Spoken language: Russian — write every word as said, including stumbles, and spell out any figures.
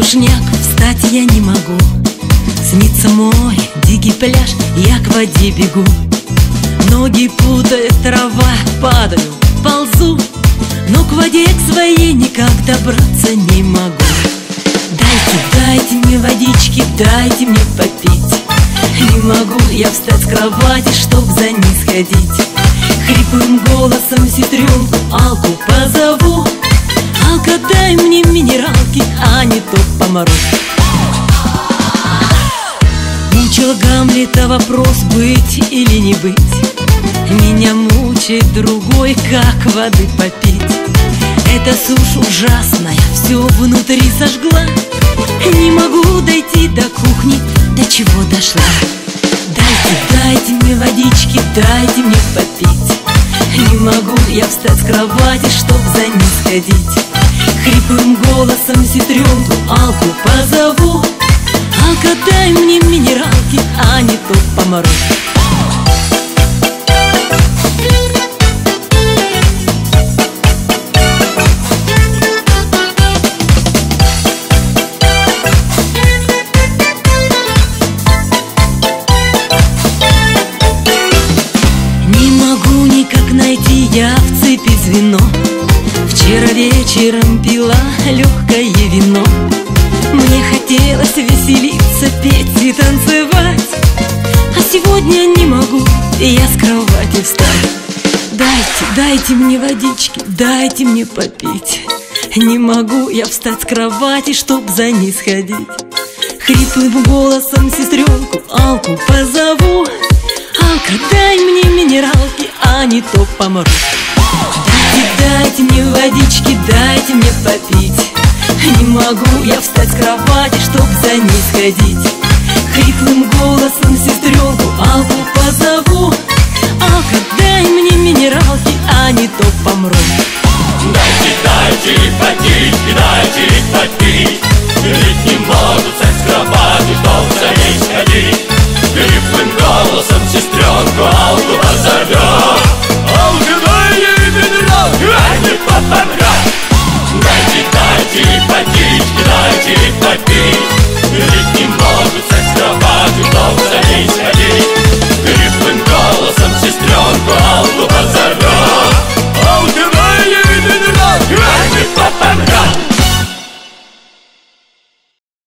лужняк, встать я не могу. Снится мой дикий пляж, я к воде бегу. Ноги путает трава, падаю, ползу, но к воде к своей никак добраться не могу. Дайте, дайте мне водички, дайте мне попить. Не могу я встать с кровати, чтоб за ней сходить. Хриплым голосом сестренку Алку позову. Алка, дай мне минералки, а не то помру. Мучил Гамлета вопрос, быть или не быть. Меня мучает другой, как воды попить. Эта сушь ужасная все внутри сожгла. Не могу дойти до кухни, до чего дошла. Дайте, дайте мне водички, дайте мне попить. Не могу я встать с кровати, чтоб за ней сходить. Хриплым голосом сестренку Алку позову. Алка, дай мне минералки, а не то помру. Не могу никак найти я в цепи звено. Вчера вечером пила легкое вино. Мне хотелось веселиться, петь и танцевать, а сегодня не могу я с кровати встать. Дайте, дайте мне водички, дайте мне попить. Не могу я встать с кровати, чтоб за ней сходить. Хриплым голосом сестренку Алку позову. Алка, дай мне минералки, а не то помру. Дайте, дайте мне водички, дайте мне попить. Не могу я встать с кровати, чтоб за ней сходить. Хриплым голосом сестренку Алку позову. Алка, дай мне минералки, а не то помру.